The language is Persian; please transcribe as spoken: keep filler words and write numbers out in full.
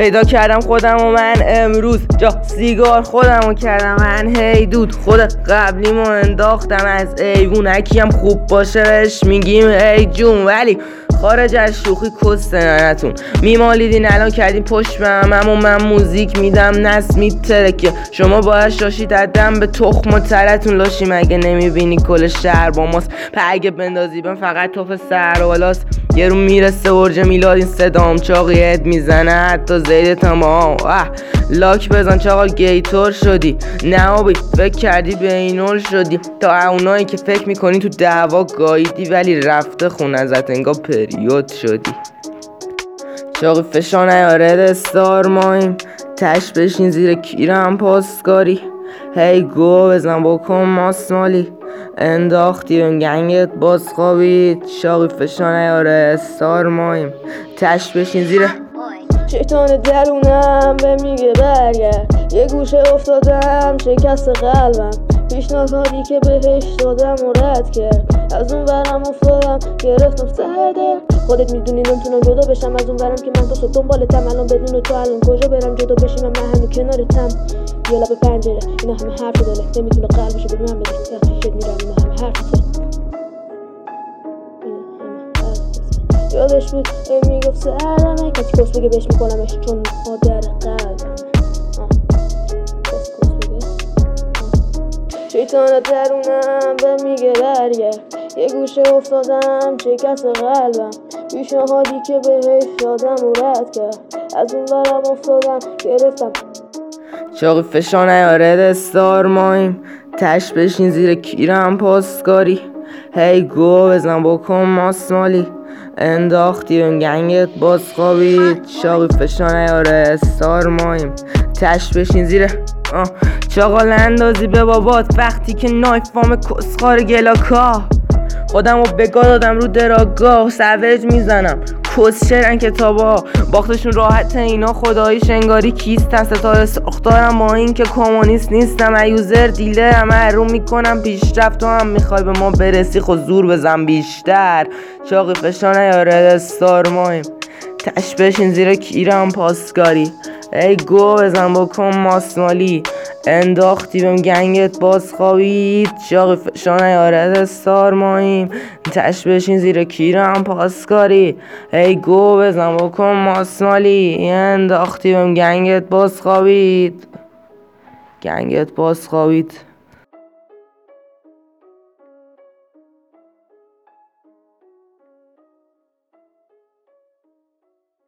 پیدا کردم خودم و من امروز جا سیگار خودم و کردم من هی دود خود قبلیمو انداختم از ایوون. هکیم خوب باشه بهش میگیم ای جون، ولی خارج از شوخی کس ننتون میمالیدین الان کردین پشت به همم و من موزیک میدم نست میترکه. شما باید شاشید عدم به تخم و ترتون لاشی مگه نمیبینی کل شهر با ماست. پگه بندازی بم فقط توف سر و بالاست. یه رو میرسه برج میلاد این صدام چاقی اد میزنه حتی زید تمام. لاک بزن چاقا گیتور شدی نه فکر کردی بینول شدی. تا اونایی که فکر میکنی تو دعوا گاییدی ولی رفته خون ازت انگار پریود شدی. چاقی فشا نیاره دستار مایم تش بشین زیر کیرم پاسکاری. هی گو بزن بکن ماسمالی انداختی بهم گنگت باز خوابید. چاقی فشا نیاره استار مایم تش بشین زیر شیطان درونم به میگه برگرد. یه گوشه افتادم شکست قلبم پیشنهادی که بهش دادم و رد کرد. از اون ورم افتادم گرفتم سرده. خودت میدونی نمیتونم جدا بشم از اون ورم که من تا صبح دنبالتم. الان بدون تو الان کجا برم جدا بشیم من هنو کنارتم. یه لب پنجره اینا همه حرف داره نمیتونه قلبشو به من بده. وقتی شد میرم اینا همه حرف داره. یادش بود ای میگفت سردمه کسی کس بگه بهش میکنمش چون مادر قلبم. شیطان درونم به میگه برگرد. یه گوشه افتادم شکست قلبم پیشنهادی که بهش دادم و رد کرد. از اون برم افتادم گرفتم چاقی فشا نیاره دستار مایم تش بشین زیر کیرم پاسکاری. هی گو بزن بکن ماسمالی انداختی بهم گنگت باز خوابید. چاقی فشا نیاره استار مایم تش بشین زیر چاقال اندازی به بابات وقتی که نایفام کسخار گلاکا. خودم رو بگاه دادم رو دراگاه سوج میزنم کس شرن کتابا باختشون راحت اینا خداییش انگاری کیستن. ستاره ساختارم با این که کمونیست نیستم ایوزر دیله همه حروم میکنم پیشرفت. تو هم میخوای به ما برسی خود زور بزن بیشتر. چاقی فشا نیاره دستار مایم تش بشین زیر کیرم پاسکاری. ای گو بزن بکن ماسمالی انداختی بهم گنگت باز خوابید. چاقی فشا نیاره دستار مایم تش بشین زیر کیرم پاسکاری. ای گو بزن بکن ماسمالی انداختی بهم گنگت باز خوابید. گنگت باز خوابید.